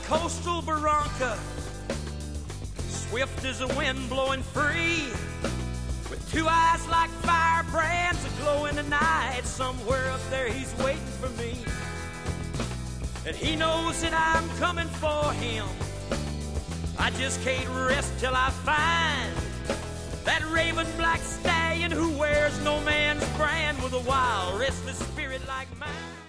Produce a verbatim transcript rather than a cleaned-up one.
coastal barranca, swift as the wind blowing free, with two eyes like firebrands aglow in the night. Somewhere up there he's waiting for me, and he knows that I'm coming for him. I just can't rest till I find that raven black stallion who wears no man's brand, with a wild, restless spirit like mine.